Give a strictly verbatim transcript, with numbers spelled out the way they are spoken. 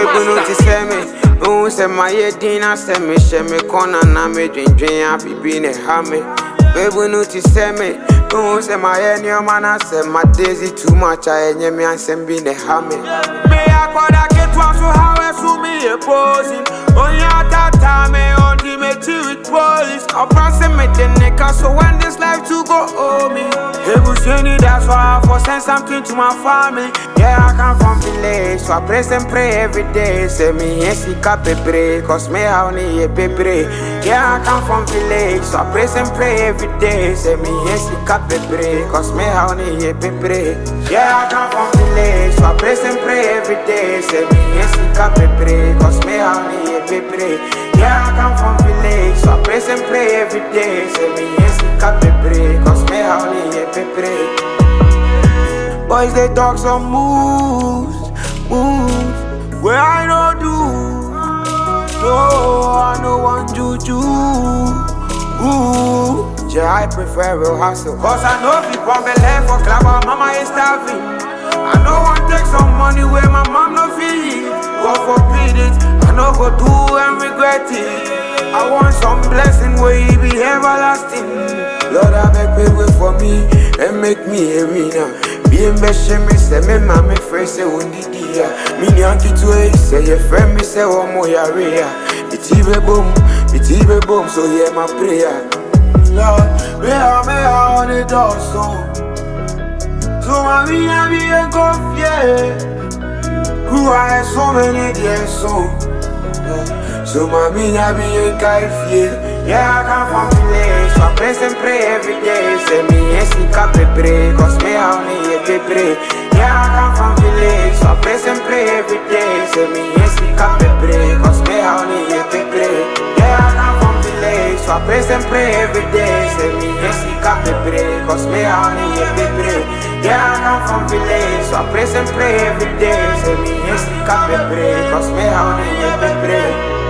Baby, no to say me. Oh, say my dinner, say me, say me, corner, na me, drink, drink, happy, being a hammy. Baby, no to say me. Oh, say my any man, I say my daisy too much, I ain't me, and send being a hammy. Me, I call that get one, so how I sue me a posing. Oh, yeah, that time, me, on the material with police. I'll pass him at the neck, so when this life to go, oh, me. Hey, Busini, that's why I for send something to my family. Yeah, I come from village, so I press and pray every day. Say me, yes, he cap a break, cause me, how need a baby. Yeah, I come from village, so I press and pray every day. Say me, yes, he cap a break, cause me, how need a baby. Yeah, I come from village, so I press and pray every day. Say me, yes, he cap a break, cause me, how need a baby. Yeah, I come from village, so I press and pray every day. Say me, yes, he cap a break, cause me, how need a baby. Boys, they talk some moves, moves, where I don't do. No, I no want juju. Ooh, yeah, I prefer real hustle. Cause I know if you come left for club, my mama is starving. I know want take some money where my mom no feel. God forbid it, I know go do and regret it. I want some blessing where he be everlasting. Lord, I beg pay way for me and make me a winner. Be a meshe me say me mama friend say undi dia. Me nyanki to it say your friend me say one more ya rea. Itibe boom, itibe boom, so yeah my prayer. Lord, me a me a on the door so. So my me a be a coffee. Who I have so many days so. So my me a be a coffee. Yeah, I come from village, so I pray and pray every day. Say me, yes, he cap a break, cause me, how need a baby. Yeah, I come from village, so I pray and pray every day. Say me, yes, he cap a break, cause me, how need a baby. Yeah, I come from village, so I pray and pray every day. Say me, yes, he cap a break, cause me, how need a baby. Yeah, I come from village, so I pray and pray every day. Say me, yes, he cap a break, cause me, how need a baby.